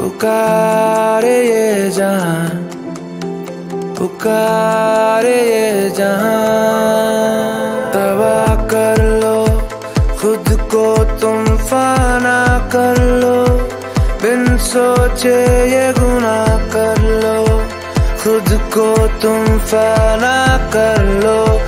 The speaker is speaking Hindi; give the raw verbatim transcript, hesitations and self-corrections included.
पुकारे ये जहां, पुकारे ये जहां। तबाह कर लो खुद को तुम, फाना कर लो, बिन सोचे ये गुनाह कर लो। खुद को तुम फाना कर लो,